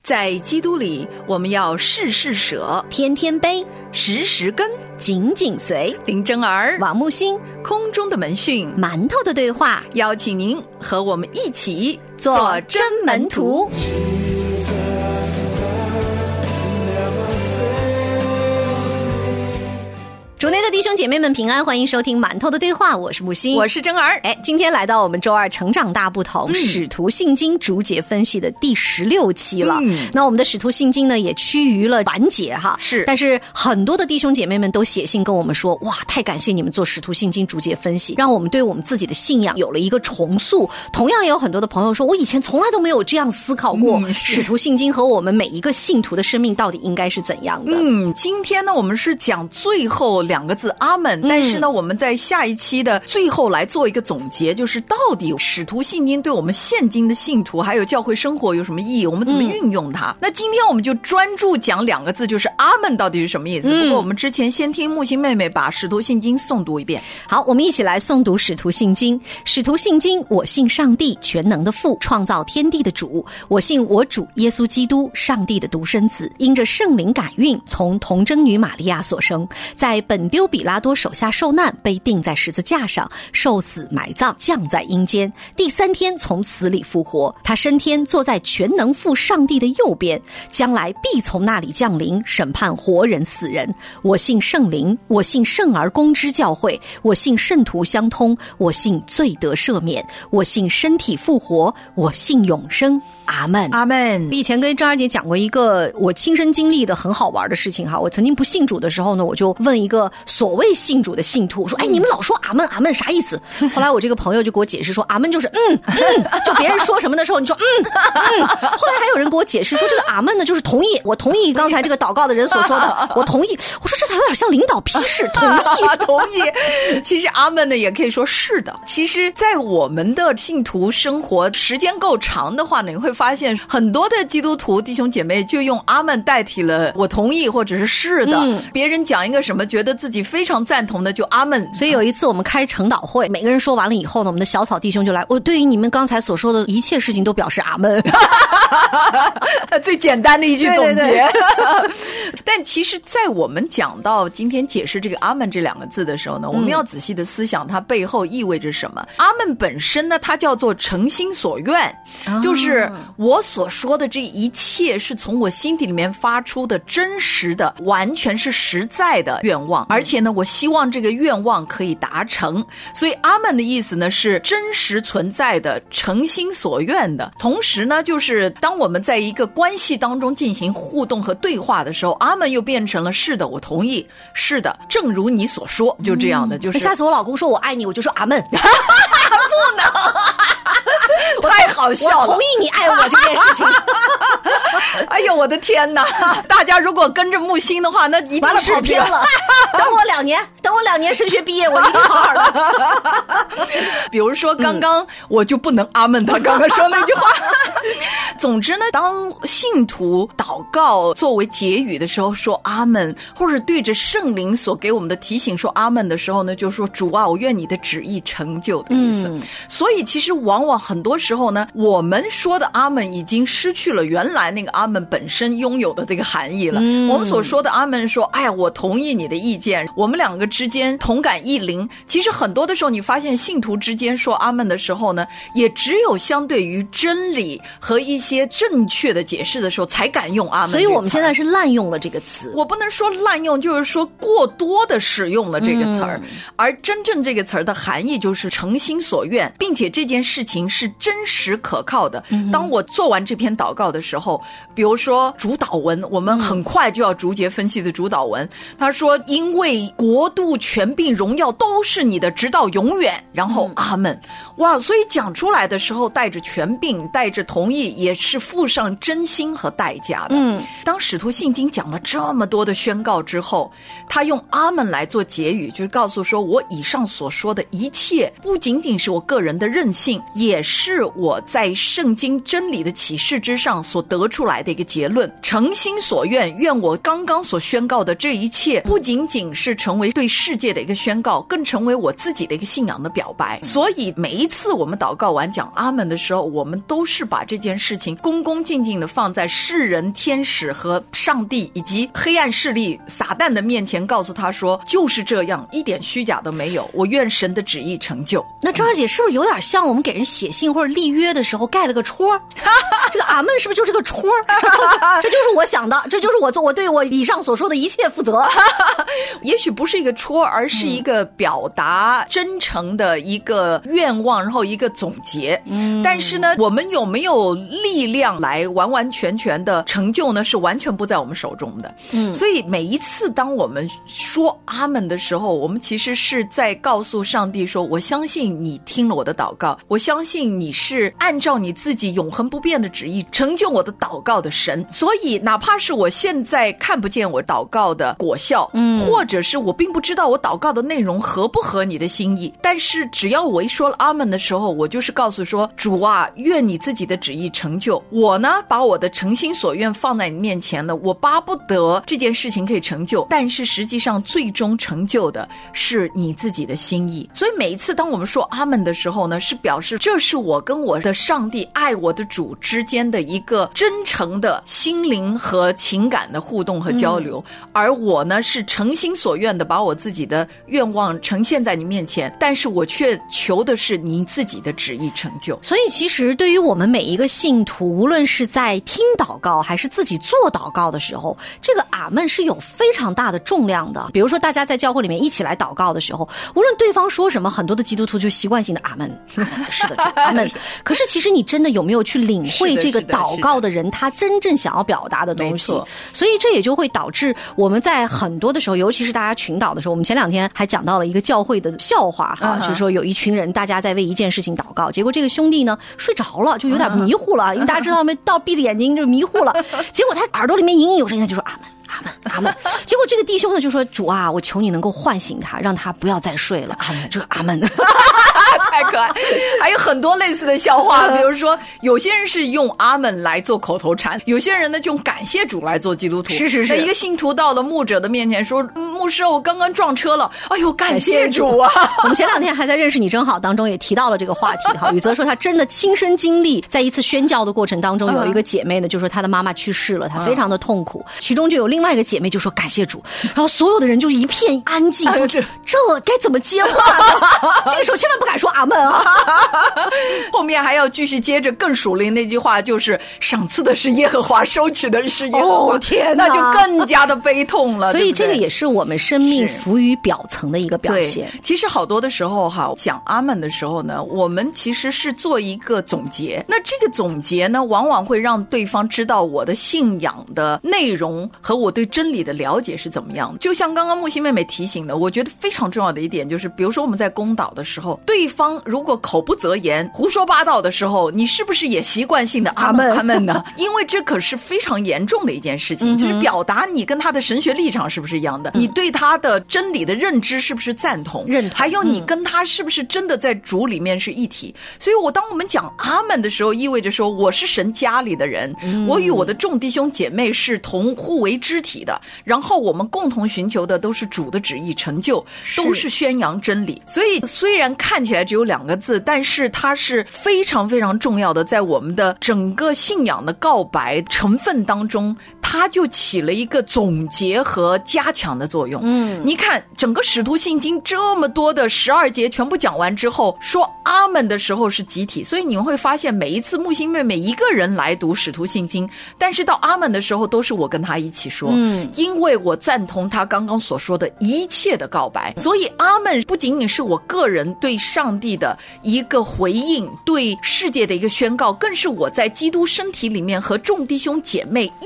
在基督里，我们要事事舍， 天天悲， 时时跟， 紧紧随。 林真儿、 王木星， 空中的门讯， 馒头的对话， 邀请您和我们一起做真门徒。主内的弟兄姐妹们平安，欢迎收听馒头的对话，我是木星， 我是真儿。 今天来到我们周二成长大不同使徒信经逐节分析的第16期了。那我们的使徒信经呢也趋于了完结哈， 是。 但是很多的弟兄姐妹们都写信跟我们说，哇，太感谢你们做使徒信经逐节分析，让我们对我们自己的信仰有了一个重塑。同样也有很多的朋友说，我以前从来都没有这样思考过使徒信经和我们每一个信徒的生命到底应该是怎样的。 今天呢我们是讲最后2个字阿们，但是呢我们在下一期的最后来做一个总结，就是到底使徒信经对我们现今的信徒还有教会生活有什么意义，我们怎么运用它。那今天我们就专注讲2个字，就是阿们到底是什么意思。不过我们之前先听木星妹妹把使徒信经诵读一遍。 好，我们一起来诵读使徒信经。使徒信经，我信上帝全能的父，创造天地的主，我信我主耶稣基督，上帝的独生子，因着圣灵感孕，从童贞女玛利亚所生，在本丢比拉多手下受难，被钉在十字架上，受死埋葬，降在阴间，第3天从死里复活。他升天，坐在全能父上帝的右边，将来必从那里降临，审判活人死人。我信圣灵，我信圣而公之教会，我信圣徒相通，我信罪得赦免，我信身体复活，我信永生。阿们， 阿们。 以前跟张二姐讲过一个我亲身经历的很好玩的事情哈。我曾经不信主的时候呢，我就问一个所谓信主的信徒，我说：“你们老说阿们阿们啥意思？”后来我这个朋友就给我解释说，阿们就是就别人说什么的时候，你说后来还有人给我解释说，这个阿们呢就是同意，我同意刚才这个祷告的人所说的，我同意。我说这才有点像领导批示，同意同意。其实阿们呢也可以说是的。其实，在我们的信徒生活时间够长的话呢，你会发现很多的基督徒弟兄姐妹就用阿们代替了我同意或者是是的。别人讲一个什么觉得自己非常赞同的就阿们。 所以有一次我们开晨祷会，每个人说完了以后呢，我们的小草弟兄就来，我对于你们刚才所说的一切事情都表示阿们。 最简单的一句总结。 对。 但其实在我们讲到今天解释这个阿们这2个字的时候呢，我们要仔细的思想它背后意味着什么。阿们本身呢，它叫做诚心所愿，就是我所说的这一切是从我心底里面发出的真实的，完全是实在的愿望，而且呢我希望这个愿望可以达成。所以阿们的意思呢是真实存在的，诚心所愿的。同时呢就是当我们在一个关系当中进行互动和对话的时候，阿们又变成了是的，我同意，是的，正如你所说，就这样的。就是下次我老公说我爱你，我就说阿们。 不能太好笑了， 我同意你爱我这件事情。 哎呦我的天哪，大家如果跟着木星的话，那一定是跑偏了。等我2年升学毕业，我一定好好的。 比如说刚刚我就不能阿们他刚刚说那句话。总之呢，当信徒祷告作为结语的时候说阿们，或者对着圣灵所给我们的提醒说阿们的时候呢，就说主啊，我愿你的旨意成就的意思。所以其实往往很多时候呢，我们说的阿们已经失去了原来那个阿们本身拥有的这个含义了。我们所说的阿们说，哎呀，我同意你的意见，我们2个之间同感一灵。其实很多的时候你发现信徒之间说阿们的时候呢，也只有相对于真理和一些正确的解释的时候才敢用阿们。 所以我们现在是滥用了这个词。 我不能说滥用，就是说过多的使用了这个词儿。而真正这个词儿的含义就是诚心所愿，并且这件事情是真实可靠的。当我做完这篇祷告的时候，比如说主祷文，我们很快就要逐节分析的主祷文，他说因为国度权柄荣耀都是你的直到永远，然后阿们。哇，所以讲出来的时候带着权柄，带着同意，也是付上真心和代价的。当使徒信经讲了这么多的宣告之后，他用阿们来做结语，就是告诉说我以上所说的一切不仅仅是我个人的任性，也是我在圣经真理的启示之上所得出来的一个结结论，诚心所愿，愿我刚刚所宣告的这一切不仅仅是成为对世界的一个宣告，更成为我自己的一个信仰的表白。所以每一次我们祷告完讲阿们的时候，我们都是把这件事情恭恭敬敬的放在世人、天使和上帝以及黑暗势力撒旦的面前，告诉他说就是这样，一点虚假都没有，我愿神的旨意成就。 那张二姐是不是有点像我们给人写信或者立约的时候盖了个戳？这个阿们是不是就是个戳？这就是我想的，这就是我对我以上所说的一切负责。 也许不是一个戳，而是一个表达真诚的一个愿望，然后一个总结。但是呢，我们有没有力量来完完全全的成就呢？是完全不在我们手中的。所以每一次当我们说阿们的时候，我们其实是在告诉上帝说，我相信你听了我的祷告，我相信你是按照你自己永恒不变的旨意成就我的祷告的神。所以哪怕是我现在看不见我祷告的果效，或者是我并不知道我祷告的内容合不合你的心意，但是只要我一说了阿们的时候，我就是告诉说，主啊，愿你自己的旨意成就。我呢，把我的诚心所愿放在你面前了，我巴不得这件事情可以成就，但是实际上最终成就的是你自己的心意。所以每一次当我们说阿们的时候呢，是表示这是我跟我的上帝爱我的主之间的一个真诚的心灵和情感的互动和交流，而我呢是诚心所愿的把我自己的愿望呈现在你面前，但是我却求的是你自己的旨意成就。 所以其实对于我们每一个信徒，无论是在听祷告还是自己做祷告的时候，这个阿们是有非常大的重量的。比如说大家在教会里面一起来祷告的时候，无论对方说什么，很多的基督徒就习惯性的阿们，是的，阿们。可是其实你真的有没有去领会这个祷告的人他真正想要表达的东西？所以这也就会导致我们在很多的时候，尤其是大家群祷的时候，我们前2天还讲到了一个教会的笑话哈，就是说有一群人大家在为一件事情祷告，结果这个兄弟呢睡着了，就有点迷糊了，因为大家知道没，到闭着眼睛就迷糊了，结果他耳朵里面隐隐有声音，他就说阿们阿们阿们。结果这个弟兄呢就说，主啊，我求你能够唤醒他，让他不要再睡了。这个阿们太可爱。还有很多类似的笑话，比如说有些人是用阿们来做口头禅，有些人呢就用感谢主来做基督徒。是。那一个信徒到了牧者的面前说，牧师，我刚刚撞车了，哎呦，感谢主啊。 我们前2天还在认识你真好当中也提到了这个话题哈。宇泽说他真的亲身经历，在一次宣教的过程当中，有一个姐妹呢就说她的妈妈去世了，她非常的痛苦，其中就有另外一个姐妹就说感谢主，然后所有的人就一片安静，说这该怎么接话呢？这个时候千万不敢说阿们啊。 后面还要继续接着更属灵那句话，就是赏赐的是耶和华，收取的是耶和华。 天哪， 那就更加的悲痛了。 所以这个也是我们生命浮于表层的一个表现。 其实好多的时候哈，讲阿们的时候呢，我们其实是做一个总结。那这个总结呢，往往会让对方知道我的信仰的内容和我对真理的了解是怎么样的。就像刚刚木星妹妹提醒的，我觉得非常重要的一点就是，比如说我们在公祷的时候，对方如果口不择言、胡说八道的时候，你是不是也习惯性的阿们阿们呢？因为这可是非常严重的一件事情，就是表达你跟他的神学立场是不是一样的，你对他的真理的认知是不是赞同，还有你跟他是不是真的在主里面是一体。所以当我们讲阿们的时候，意味着说我是神家里的人，我与我的众弟兄姐妹是同互为肢体的，然后我们共同寻求的都是主的旨意成就，都是宣扬真理。所以虽然看起来只有2个字，但是它是非常非常重要的，在我们的整个信仰的告白成分当中，它就起了一个总结和加强的作用。你看整个使徒信经这么多的12节全部讲完之后，说阿们的时候是集体，所以你们会发现每一次木星妹妹一个人来读使徒信经，但是到阿们的时候都是我跟她一起说，因为我赞同她刚刚所说的一切的告白。所以阿们不仅仅是我个人对上帝的一个回应，对世界的一个宣告，更是我在基督身体里面和众弟兄姐妹一起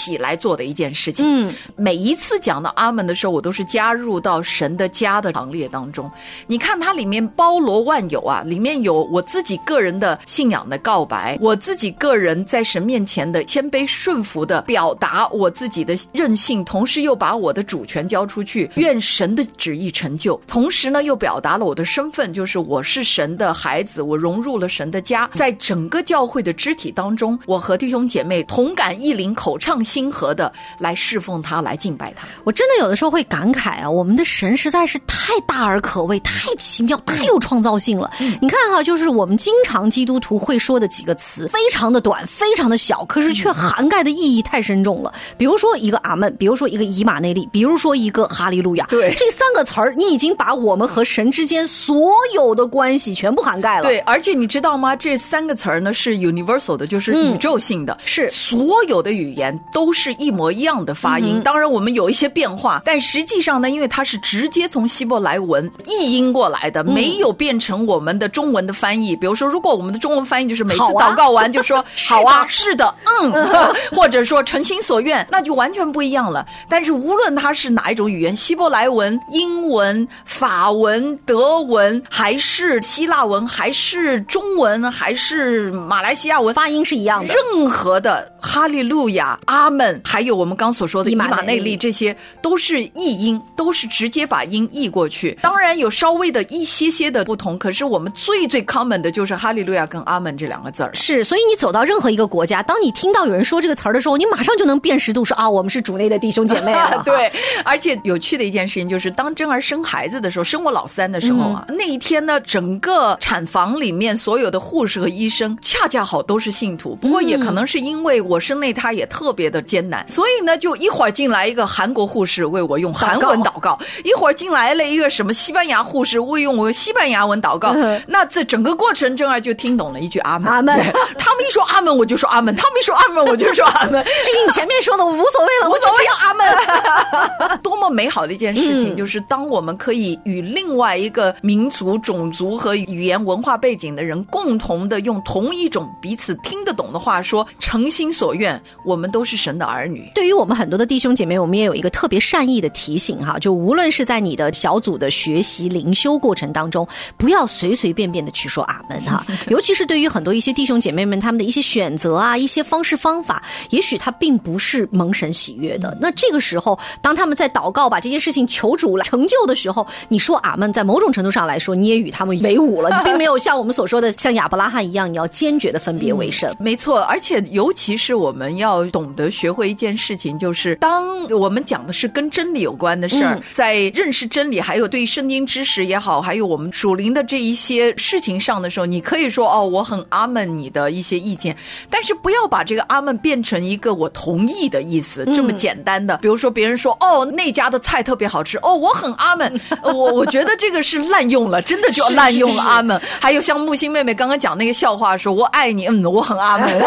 起来做的一件事情。每一次讲到阿们的时候，我都是加入到神的家的行列当中。你看它里面包罗万有啊，里面有我自己个人的信仰的告白，我自己个人在神面前的谦卑顺服的表达，我自己的任性，同时又把我的主权交出去，愿神的旨意成就。同时呢，又表达了我的身份，就是我是神的孩子，我融入了神的家。在整个教会的肢体当中，我和弟兄姐妹同感一灵，口唱心和的来侍奉他，来敬拜他。 我真的有的时候会感慨啊，我们的神实在是太大而可畏，太奇妙，太有创造性了。你看哈，就是我们经常基督徒会说的几个词，非常的短，非常的小，可是却涵盖的意义太深重了。比如说一个阿们，比如说一个以马内利，比如说一个哈利路亚。 对， 这三个词儿，你已经把我们和神之间所有的关系全部涵盖了。 对，而且你知道吗？这三个词儿呢是 universal 的，就是宇宙性的， 是所有的语言都是一模一样的发音。当然我们有一些变化，但实际上呢，因为它是直接从希伯来文译音过来的，没有变成我们的中文的翻译。比如说，如果我们的中文翻译就是每次祷告完就说好啊，是的，或者说诚心所愿，那就完全不一样了。但是无论它是哪一种语言，希伯来文、英文、法文、德文，还是希腊文，还是中文，还是马来西亚文， 发音是一样的。 任何的哈利路亚、阿们，还有我们刚所说的以马内利，这些都是译音，都是直接把音译过去。当然有稍微的一些的不同，可是我们最 common 的就是哈利路亚跟阿们这两个字儿。 是，所以你走到任何一个国家，当你听到有人说这个词儿的时候，你马上就能辨识度说啊，我们是主内的弟兄姐妹了。 对，而且有趣的一件事情就是，当珍儿生孩子的时候，生我老三的时候啊，那一天呢，整个产房里面所有的护士和医生恰恰好都是信徒。不过也可能是因为我生那胎也特别的艰难，所以呢，就一会儿进来一个韩国护士为我用韩文祷告，一会儿进来了一个什么西班牙护士为用我西班牙文祷告。那这整个过程，珍儿就听懂了一句阿们。 阿们， 他们一说阿们我就说阿们，他们一说阿们我就说阿们。 至于你前面说的，我无所谓了，我只要阿们。 多么美好的一件事情，就是当我们可以与另外一个民族、种族和语言文化背景的人共同的用同一种彼此听得懂的话说，诚心所愿，我们都是神的儿女。 对于我们很多的弟兄姐妹，我们也有一个特别善意的提醒哈，就无论是在你的小组的学习灵修过程当中，不要随随便便的去说阿们哈。尤其是对于很多一些弟兄姐妹们，他们的一些选择啊，一些方式方法，也许他并不是蒙神喜悦的。那这个时候，当他们在祷告把这件事情求主来成就的时候，你说阿们，在某种程度上来说，你也与他们为伍了，你并没有像我们所说的像亚伯拉罕一样，你要坚决的分别为圣。 没错，而且尤其是我们要懂得学会一件事情，就是当我们讲的是跟真理有关的事儿，在认识真理还有对圣经知识也好，还有我们属灵的这一些事情上的时候，你可以说哦，我很阿们你的一些意见，但是不要把这个阿们变成一个我同意的意思，这么简单的。比如说别人说哦，那家的菜特别好吃，哦，我很阿们，我觉得这个是滥用了，真的就要滥用了阿们。还有像木星妹妹刚刚讲那个笑话说我爱你，我很阿们。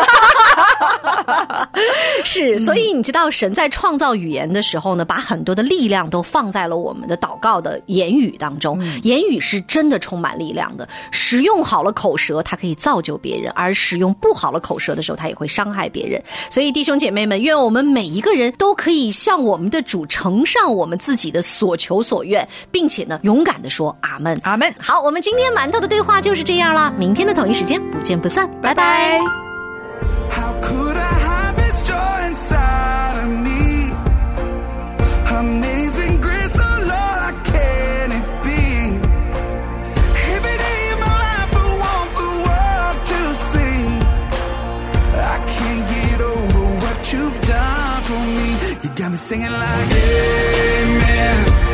是，所以你知道神在创造语言的时候呢，把很多的力量都放在了我们的祷告的言语当中。言语是真的充满力量的，使用好了口舌，它可以造就别人，而使用不好了口舌的时候，它也会伤害别人。所以弟兄姐妹们，愿我们每一个人都可以向我们的主呈上我们自己的所求所愿，并且呢，勇敢的说阿们， 阿们。 好，我们今天馒头的对话就是这样了，明天的同一时间不见不散，拜拜。 How could I hide this joy inside of me? Amazing grace, oh Lord, I can't it be? Every day of my life I want the world to see. I can't get over what you've done for me. You got me singing like amen.